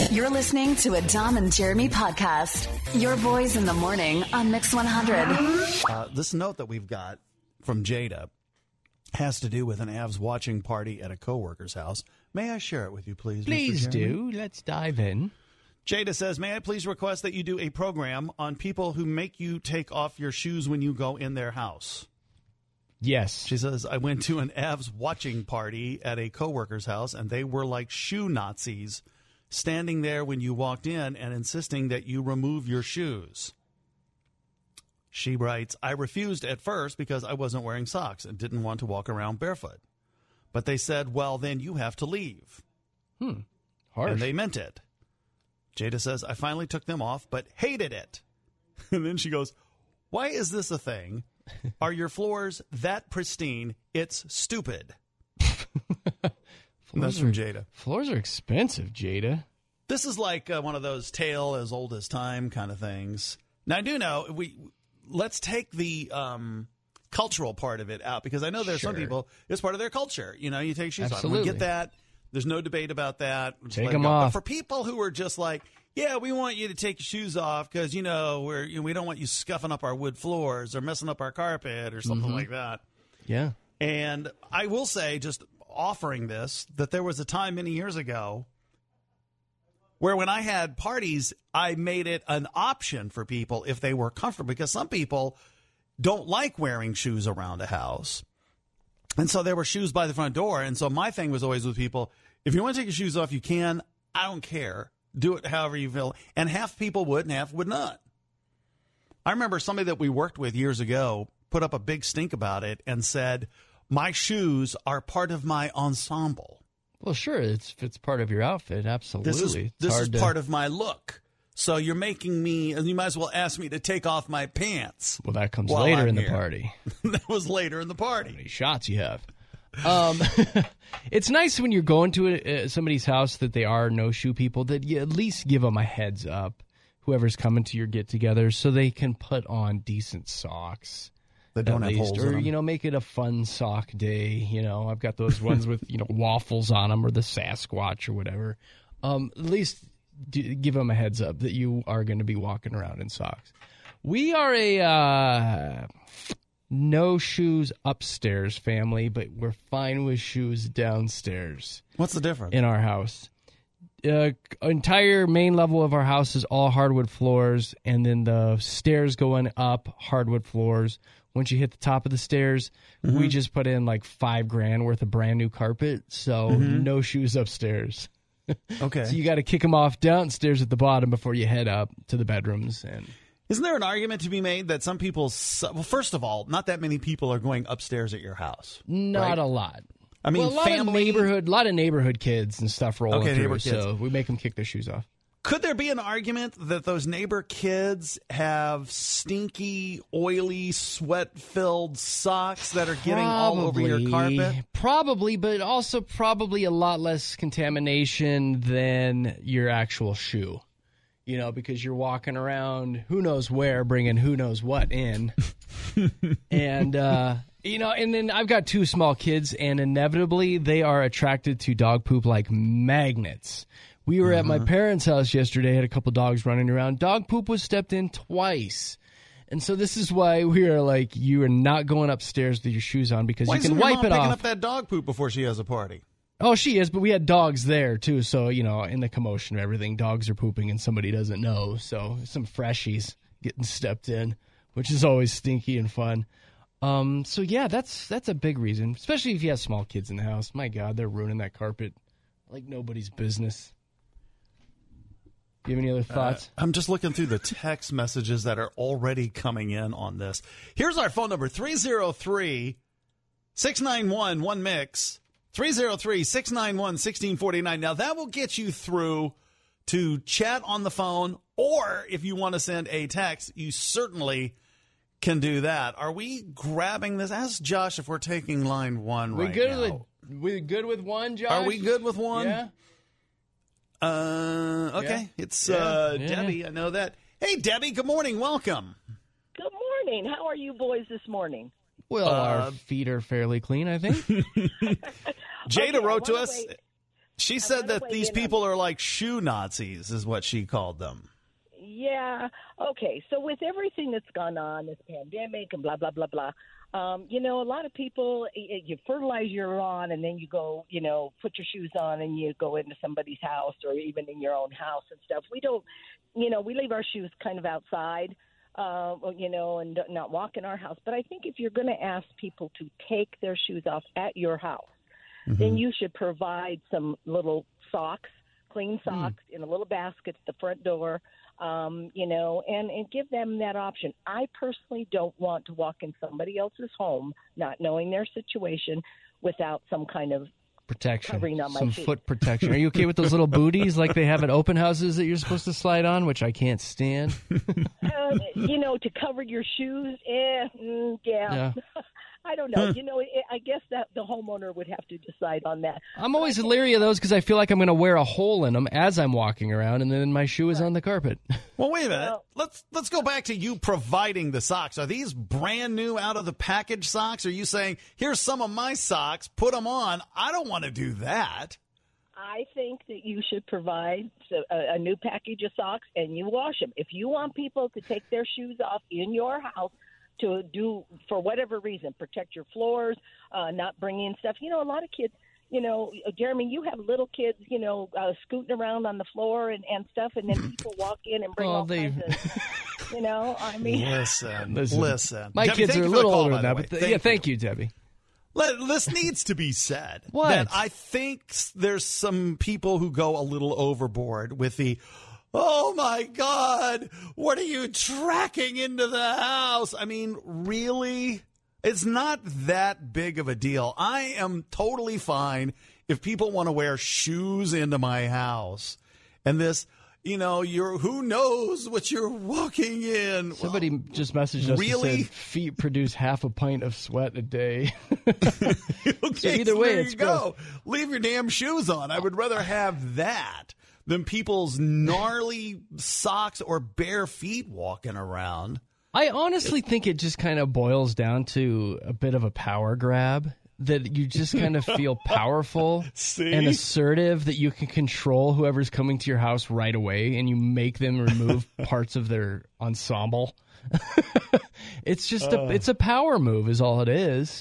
You're listening to a Dom and Jeremy podcast. Your boys in the morning on Mix 100. This note that we've got from Jada has to do with an Avs watching party at a coworker's house. May I share it with you, please? Please Mr. Jeremy? do. Let's dive in. Jada says, may I please request that you do a program on people who make you take off your shoes when you go in their house? Yes. She says, I went to an Avs watching party at a coworker's house, and they were like shoe Nazis, standing there when you walked in and insisting that you remove your shoes. She writes, I refused at first because I wasn't wearing socks and didn't want to walk around barefoot. But they said, well, then you have to leave. Harsh. And they meant it. Jada says, I finally took them off, but hated it. And then she goes, why is this a thing? Are your floors that pristine? It's stupid. That's from Jada. Floors are expensive, Jada. This is like one of those tale as old as time kind of things. Now, I do know, let's take the cultural part of it out, because I know there's some people, it's part of their culture. You know, you take shoes off. We get that. There's no debate about that. Take them off. But for people who are just like, yeah, we want you to take your shoes off because, we don't want you scuffing up our wood floors or messing up our carpet or something like that. Yeah. And I will say, just offering this, that there was a time many years ago where when I had parties, I made it an option for people if they were comfortable, because some people don't like wearing shoes around a house. And so there were shoes by the front door. And so my thing was always with people, if you want to take your shoes off, you can. I don't care. Do it however you feel. And half people would and half would not. I remember somebody that we worked with years ago put up a big stink about it and said, my shoes are part of my ensemble. Well, sure, it's part of your outfit, absolutely. This is part of my look. So you're making me, and you might as well ask me to take off my pants. Well, that comes later in the party. That was later in the party. How many shots you have? It's nice when you're going to somebody's house that they are no-shoe people, that you at least give them a heads up, whoever's coming to your get-together, so they can put on decent socks. That don't have holes in them. Or, make it a fun sock day. I've got those ones with, waffles on them, or the Sasquatch or whatever. At least give them a heads up that you are going to be walking around in socks. We are a no shoes upstairs family, but we're fine with shoes downstairs. What's the difference? In our house. Entire main level of our house is all hardwood floors, and then the stairs going up, hardwood floors. Once you hit the top of the stairs, we just put in like $5,000 worth of brand new carpet, so no shoes upstairs. Okay. So you got to kick them off downstairs at the bottom before you head up to the bedrooms. And isn't there an argument to be made that some people, well, first of all, not that many people are going upstairs at your house? Not a lot. I mean, a lot of neighborhood kids and stuff rolling through, so we make them kick their shoes off. Could there be an argument that those neighbor kids have stinky, oily, sweat-filled socks that are getting all over your carpet? Probably, but also probably a lot less contamination than your actual shoe. Because you're walking around who knows where, bringing who knows what in. And, and then I've got 2 small kids, and inevitably they are attracted to dog poop like magnets. We were at my parents' house yesterday, had a couple dogs running around. Dog poop was stepped in twice. And so this is why we are like, you are not going upstairs with your shoes on, because you can wipe it off. Picking up that dog poop before she has a party? Oh, she is, but we had dogs there, too. So, in the commotion of everything, dogs are pooping and somebody doesn't know. So some freshies getting stepped in, which is always stinky and fun. So, yeah, that's a big reason, especially if you have small kids in the house. My God, they're ruining that carpet like nobody's business. Do you have any other thoughts? I'm just looking through the text messages that are already coming in on this. Here's our phone number, 303-691-1MIX, 303-691-1649. Now, that will get you through to chat on the phone, or if you want to send a text, you certainly can do that. Are we grabbing this? Ask Josh if we're taking line 1 right now. We good with 1, Josh? Are we good with 1? Yeah. Okay. Yeah. It's Debbie. I know that. Hey, Debbie, good morning. Welcome. Good morning. How are you boys this morning? Well, our feet are fairly clean, I think. Jada wrote to us. She said that these people are like shoe Nazis, is what she called them. Yeah. Okay. So with everything that's gone on, this pandemic and blah, blah, blah, blah, a lot of people, you fertilize your lawn and then you go, put your shoes on and you go into somebody's house or even in your own house and stuff. We don't, we leave our shoes kind of outside, and not walk in our house. But I think if you're going to ask people to take their shoes off at your house, then you should provide some little socks, clean socks in a little basket at the front door, and give them that option. I personally don't want to walk in somebody else's home, not knowing their situation, without some kind of protection, covering on my some feet. foot protection. Are you okay with those little booties like they have at open houses that you're supposed to slide on, which I can't stand? To cover your shoes, yeah. I don't know. I guess that the homeowner would have to decide on that. I'm always leery of those because I feel like I'm going to wear a hole in them as I'm walking around, and then my shoe is on the carpet. Well, wait a minute. Let's go back to you providing the socks. Are these brand new out of the package socks? Are you saying, here's some of my socks, put them on? I don't want to do that. I think that you should provide a new package of socks and you wash them. If you want people to take their shoes off in your house to do, for whatever reason, protect your floors, not bring in stuff. A lot of kids, Jeremy, you have little kids, scooting around on the floor and stuff, and then people walk in and bring kinds of, Listen. My Debbie, kids are a little older than that, but thank you, Debbie. This needs to be said. What? That I think there's some people who go a little overboard with the, oh, my God, what are you tracking into the house? I mean, really? It's not that big of a deal. I am totally fine if people want to wear shoes into my house. And this, who knows what you're walking in. Somebody just messaged us really? and said feet produce half a pint of sweat a day. Okay, so either way, there it's you go. Leave your damn shoes on. I would rather have that than people's gnarly socks or bare feet walking around. I honestly think it just kind of boils down to a bit of a power grab, that you just kind of feel powerful and assertive, that you can control whoever's coming to your house right away and you make them remove parts of their ensemble. It's just it's a power move is all it is.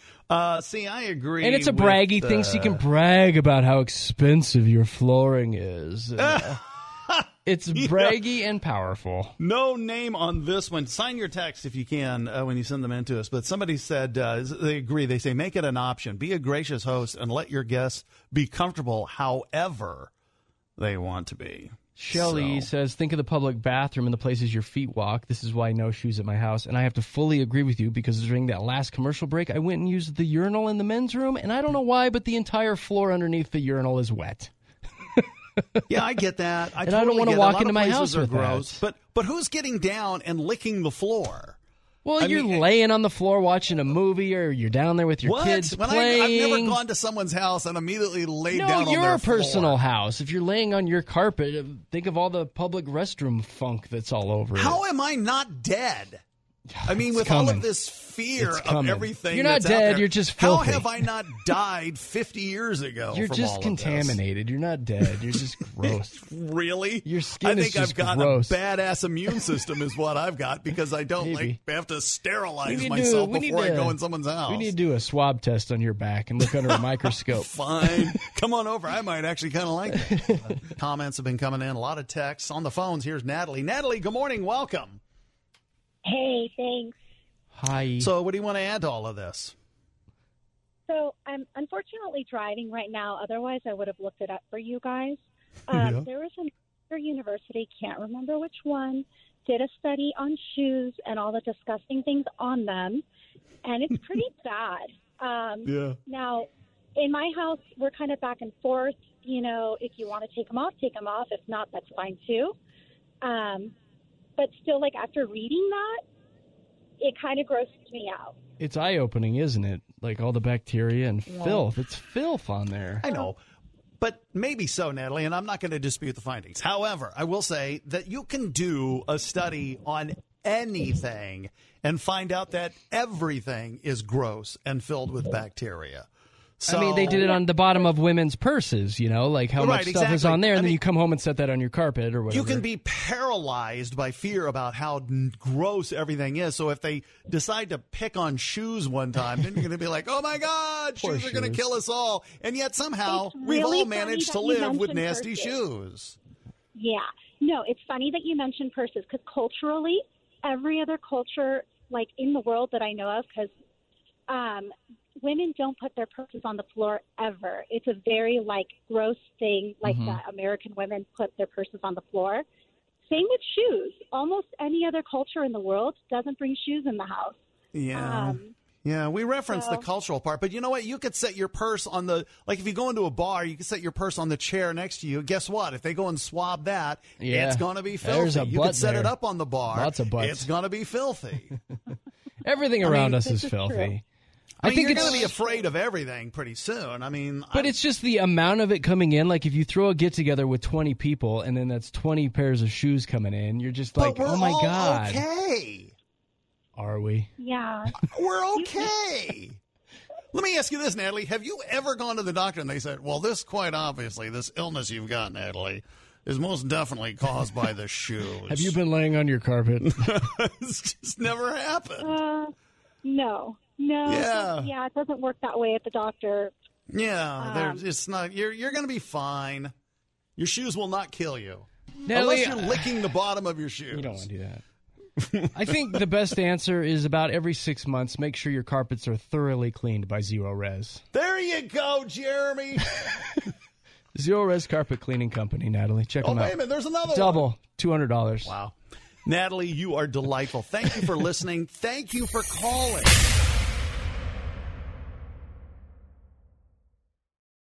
I agree. And it's a braggy thing, so you can brag about how expensive your flooring is. It's braggy and powerful. No name on this one. Sign your text if you can when you send them in to us. But somebody said they agree. They say make it an option. Be a gracious host and let your guests be comfortable however they want to be. Shelley says, think of the public bathroom and the places your feet walk. This is why no shoes at my house. And I have to fully agree with you because during that last commercial break, I went and used the urinal in the men's room. And I don't know why, but the entire floor underneath the urinal is wet. Yeah, I get that. I don't want to walk into my house with gross. That. But who's getting down and licking the floor? Well, you're laying on the floor watching a movie, or you're down there with your kids playing. I've never gone to someone's house and immediately laid down on their your floor. personal house. If you're laying on your carpet, think of all the public restroom funk that's all over it. How am I not dead? I mean, with all of this fear of everything, you're not that's dead. out there, you're just filthy. How have I not died 50 years ago? You're from just all contaminated. You're not dead. You're just gross. Really? Your skin I is think just I've got gross. a badass immune system, is what I've got, because I don't have to sterilize myself before I go in someone's house. We need to do a swab test on your back and look under a microscope. Fine, come on over. I might actually kind of like it. Comments have been coming in. A lot of texts on the phones. Here's Natalie. Natalie, good morning. Welcome. Hey, thanks. Hi. So what do you want to add to all of this? So I'm unfortunately driving right now. Otherwise, I would have looked it up for you guys. There was another university, can't remember which one, did a study on shoes and all the disgusting things on them, and it's pretty bad. Now, in my house, we're kind of back and forth. If you want to take them off, take them off. If not, that's fine too. But still, after reading that, it kind of grosses me out. It's eye-opening, isn't it? Like all the bacteria and filth. It's filth on there. I know. But maybe so, Natalie, and I'm not going to dispute the findings. However, I will say that you can do a study on anything and find out that everything is gross and filled with bacteria. So, I mean, they did it on the bottom of women's purses, like how much stuff is on there, and then you come home and set that on your carpet or whatever. You can be paralyzed by fear about how gross everything is. So if they decide to pick on shoes one time, then you're going to be like, oh, my God, shoes are going to kill us all. And yet somehow we've all managed to live with nasty shoes. Yeah. No, it's funny that you mentioned purses because culturally, every other culture, like in the world that I know of, because women don't put their purses on the floor ever. It's a very gross thing that American women put their purses on the floor. Same with shoes. Almost any other culture in the world doesn't bring shoes in the house. Yeah. Yeah, we reference the cultural part, but you know what? You could set your purse on if you go into a bar, you could set your purse on the chair next to you. Guess what? If they go and swab that, it's going to be filthy. There's a you butt could set there. it up on the bar. Lots of butts. It's going to be filthy. Everything around us is filthy. True. I think you're going to be afraid of everything pretty soon. But it's just the amount of it coming in. Like if you throw a get together with 20 people, and then that's 20 pairs of shoes coming in, you're just like, but we're oh my all God. Okay. Are we? Yeah. We're okay. Let me ask you this, Natalie. Have you ever gone to the doctor and they said, well, this illness you've got, Natalie, is most definitely caused by the shoes? Have you been laying on your carpet? It's just never happened. No. Yeah, it doesn't work that way at the doctor. Yeah, it's not. You're going to be fine. Your shoes will not kill you. Natalie, unless you're licking the bottom of your shoes. You don't want to do that. I think the best answer is about every 6 months, make sure your carpets are thoroughly cleaned by Zero Res. There you go, Jeremy. Zero Res Carpet Cleaning Company, Natalie. Check them out. Wait a minute, there's another Double, $200. Wow. Natalie, you are delightful. Thank you for listening. Thank you for calling.